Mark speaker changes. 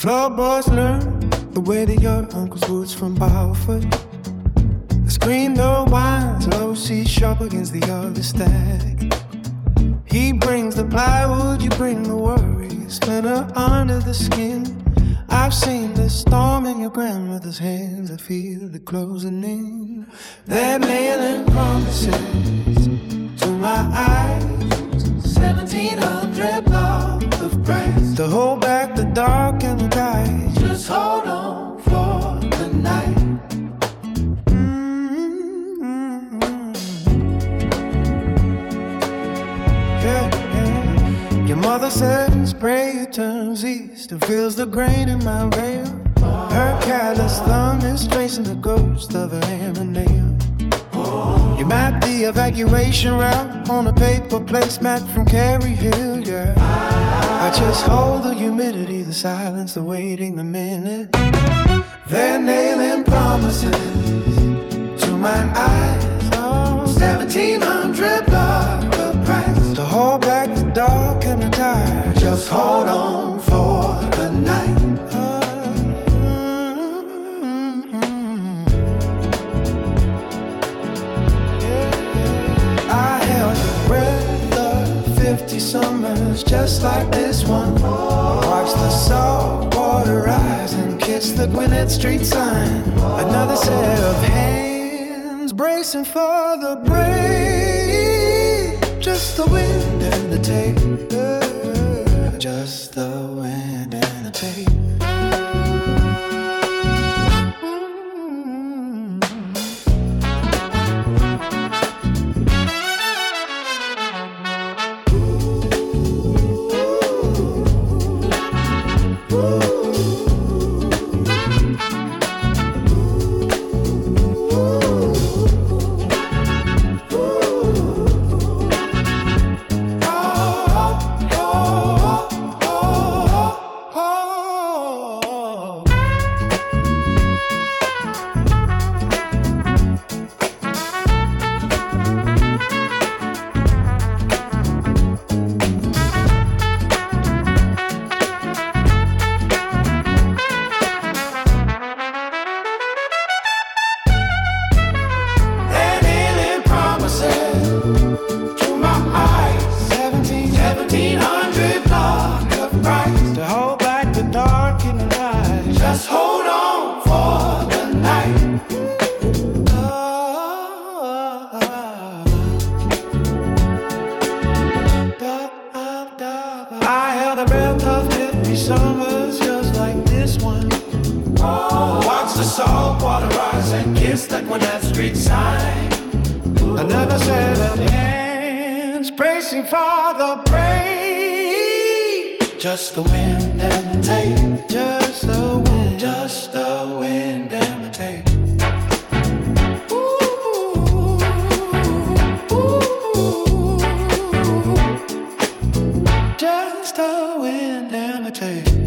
Speaker 1: Floorboards learn the way that your uncle's woods from Balfour. The screen door winds low, see sharp against the other stack. He brings the plywood, you bring the worries, splinter under the skin. I've seen the storm in your grandmother's hands, I feel it closing in. They're nailing promises to my eyes, 1,700 blocks of price to hold back the dark and the tight. Just hold on for the night. Your mother says prayer turns east and fills the grain in my veil. Her callous thumb is tracing the ghost of her hammer nail. You map the evacuation route on a paper placemat from Carey Hill, yeah. I just hold the humidity, the silence, the waiting, the minute. They're nailing promises to my eyes. 1,700 block of price to hold back the dark and the tide. Just hold on for the night. I held the breath of 50 summers just like this one. Watch the salt water rise and kiss the Gwinnett Street sign. Another set of hands bracing for the break. Just the wind and the tape. Just the wind and the tape. Just the wind and the tape. Just the wind, just the wind and the tape. Ooh, ooh, just the wind and the tape.